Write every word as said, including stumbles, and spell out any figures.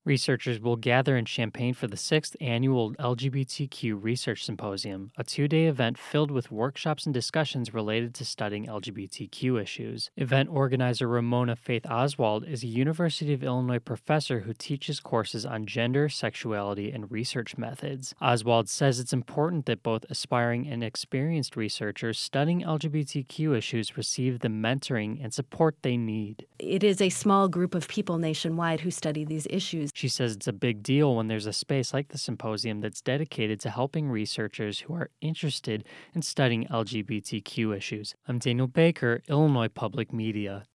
Researchers will gather in Champaign for the sixth annual L G B T Q Research Symposium, a two day event filled with workshops and discussions related to studying L G B T Q issues. Event organizer Ramona Faith Oswald is a University of Illinois professor who teaches courses on gender, sexuality, and research methods. Oswald says it's important that both aspiring and experienced researchers studying L G B T Q issues receive the mentoring and support they need. It is a small group of people nationwide who study these issues. She says it's a big deal when there's a space like the symposium that's dedicated to helping researchers who are interested in studying L G B T Q issues. I'm Daniel Baker, Illinois Public Media.